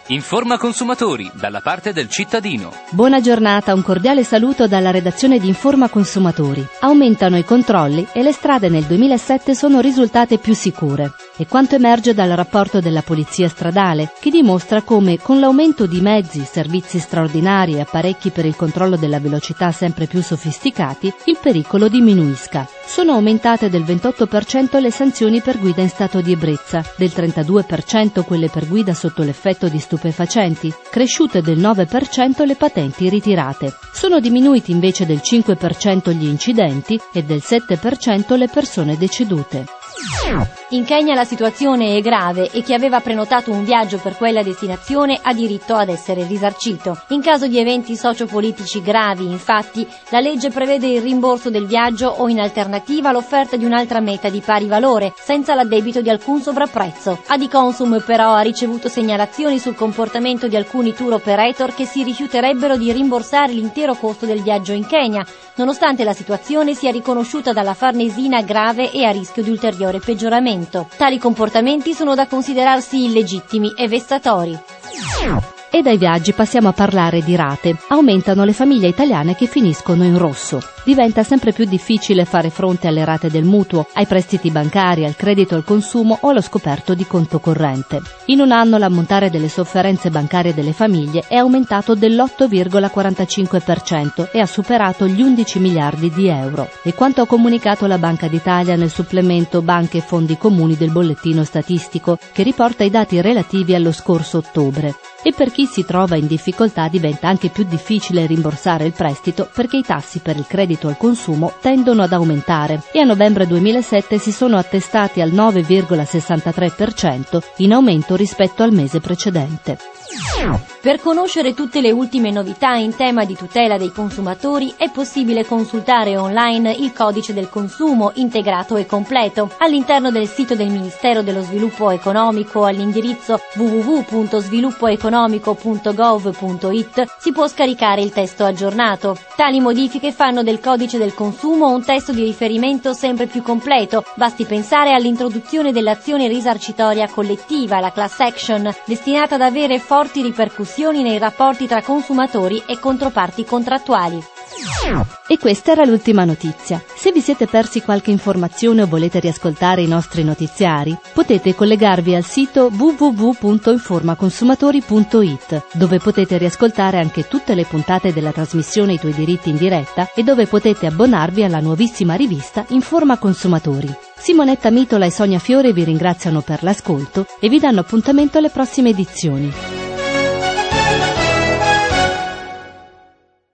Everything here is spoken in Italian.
Informa Consumatori, dalla parte del cittadino. Buona giornata, un cordiale saluto dalla redazione di Informa Consumatori. Aumentano i controlli e le strade nel 2007 sono risultate più sicure. E quanto emerge dal rapporto della Polizia Stradale, che dimostra come, con l'aumento di mezzi, servizi straordinari e apparecchi per il controllo della velocità sempre più sofisticati, il pericolo diminuisca. Sono aumentate del 28% le sanzioni per guida in stato di ebbrezza, del 32% quelle per guida sotto l'effetto di stupefacenti, cresciute del 9% le patenti ritirate. Sono diminuiti invece del 5% gli incidenti e del 7% le persone decedute. In Kenya la situazione è grave e chi aveva prenotato un viaggio per quella destinazione ha diritto ad essere risarcito. In caso di eventi sociopolitici gravi, infatti, la legge prevede il rimborso del viaggio o in alternativa l'offerta di un'altra meta di pari valore, senza l'addebito di alcun sovrapprezzo. Adiconsum però ha ricevuto segnalazioni sul comportamento di alcuni tour operator che si rifiuterebbero di rimborsare l'intero costo del viaggio in Kenya, nonostante la situazione sia riconosciuta dalla Farnesina grave e a rischio di ulteriore peggioramento. Tali comportamenti sono da considerarsi illegittimi e vessatori. E dai viaggi passiamo a parlare di rate. Aumentano le famiglie italiane che finiscono in rosso. Diventa sempre più difficile fare fronte alle rate del mutuo, ai prestiti bancari, al credito al consumo o allo scoperto di conto corrente. In un anno l'ammontare delle sofferenze bancarie delle famiglie è aumentato dell'8,45% e ha superato gli 11 miliardi di euro. E quanto ha comunicato la Banca d'Italia nel supplemento Banche e Fondi Comuni del bollettino statistico, che riporta i dati relativi allo scorso ottobre. E per chi si trova in difficoltà diventa anche più difficile rimborsare il prestito perché i tassi per il credito al consumo tendono ad aumentare e a novembre 2007 si sono attestati al 9,63%, in aumento rispetto al mese precedente. Per conoscere tutte le ultime novità in tema di tutela dei consumatori è possibile consultare online il codice del consumo integrato e completo. All'interno del sito del Ministero dello Sviluppo Economico all'indirizzo www.sviluppoeconomico.gov.it si può scaricare il testo aggiornato. Tali modifiche fanno del codice del consumo un testo di riferimento sempre più completo. Basti pensare all'introduzione dell'azione risarcitoria collettiva, la class action, destinata ad avere forti ripercussioni nei rapporti tra consumatori e controparti contrattuali. E questa era l'ultima notizia. Se vi siete persi qualche informazione o volete riascoltare i nostri notiziari, potete collegarvi al sito www.informaconsumatori.it, dove potete riascoltare anche tutte le puntate della trasmissione I tuoi diritti in diretta e dove potete abbonarvi alla nuovissima rivista Informa Consumatori. Simonetta Mitola e Sonia Fiore vi ringraziano per l'ascolto e vi danno appuntamento alle prossime edizioni.